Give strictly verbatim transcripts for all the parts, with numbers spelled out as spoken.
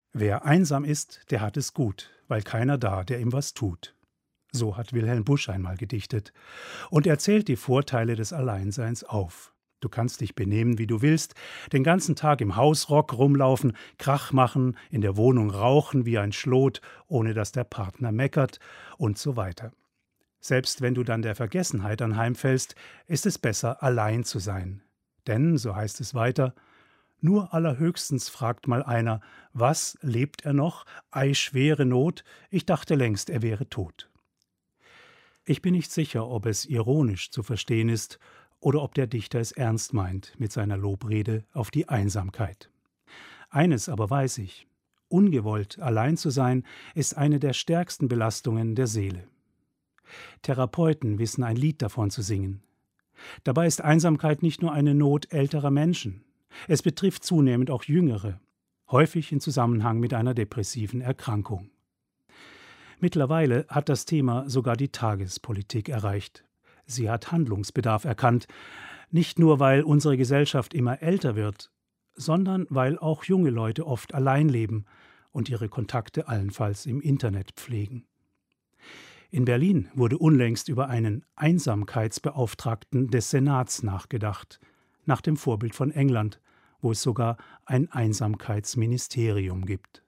Wer einsam ist, der hat es gut, weil keiner da, der ihm was tut. So hat Wilhelm Busch einmal gedichtet. Und er zählt die Vorteile des Alleinseins auf. Du kannst dich benehmen, wie du willst, den ganzen Tag im Hausrock rumlaufen, Krach machen, in der Wohnung rauchen wie ein Schlot, ohne dass der Partner meckert und so weiter. Selbst wenn du dann der Vergessenheit anheimfällst, ist es besser, allein zu sein. Denn, so heißt es weiter, nur allerhöchstens fragt mal einer, was, lebt er noch? Ei, schwere Not, ich dachte längst, er wäre tot. Ich bin nicht sicher, ob es ironisch zu verstehen ist oder ob der Dichter es ernst meint mit seiner Lobrede auf die Einsamkeit. Eines aber weiß ich: Ungewollt allein zu sein, ist eine der stärksten Belastungen der Seele. Therapeuten wissen ein Lied davon zu singen. Dabei ist Einsamkeit nicht nur eine Not älterer Menschen. Es betrifft zunehmend auch Jüngere, häufig in Zusammenhang mit einer depressiven Erkrankung. Mittlerweile hat das Thema sogar die Tagespolitik erreicht. Sie hat Handlungsbedarf erkannt, nicht nur, weil unsere Gesellschaft immer älter wird, sondern weil auch junge Leute oft allein leben und ihre Kontakte allenfalls im Internet pflegen. In Berlin wurde unlängst über einen Einsamkeitsbeauftragten des Senats nachgedacht, nach dem Vorbild von England, wo es sogar ein Einsamkeitsministerium gibt.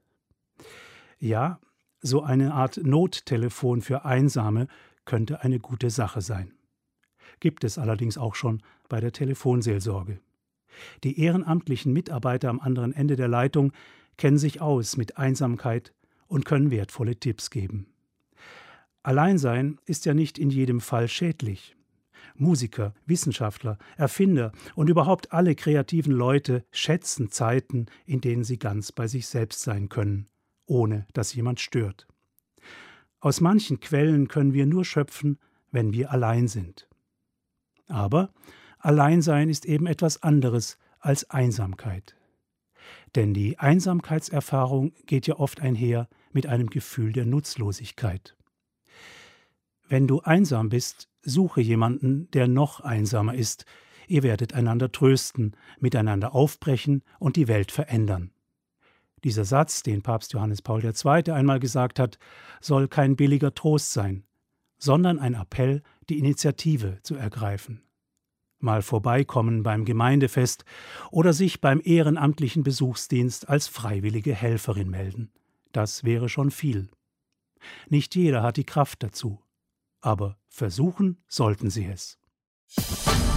Ja, so eine Art Nottelefon für Einsame könnte eine gute Sache sein. Gibt es allerdings auch schon bei der Telefonseelsorge. Die ehrenamtlichen Mitarbeiter am anderen Ende der Leitung kennen sich aus mit Einsamkeit und können wertvolle Tipps geben. Alleinsein ist ja nicht in jedem Fall schädlich. Musiker, Wissenschaftler, Erfinder und überhaupt alle kreativen Leute schätzen Zeiten, in denen sie ganz bei sich selbst sein können, ohne dass jemand stört. Aus manchen Quellen können wir nur schöpfen, wenn wir allein sind. Aber Alleinsein ist eben etwas anderes als Einsamkeit. Denn die Einsamkeitserfahrung geht ja oft einher mit einem Gefühl der Nutzlosigkeit. Wenn du einsam bist, suche jemanden, der noch einsamer ist. Ihr werdet einander trösten, miteinander aufbrechen und die Welt verändern. Dieser Satz, den Papst Johannes Paul der Zweite einmal gesagt hat, soll kein billiger Trost sein, sondern ein Appell, die Initiative zu ergreifen. Mal vorbeikommen beim Gemeindefest oder sich beim ehrenamtlichen Besuchsdienst als freiwillige Helferin melden. Das wäre schon viel. Nicht jeder hat die Kraft dazu. Aber versuchen sollten Sie es.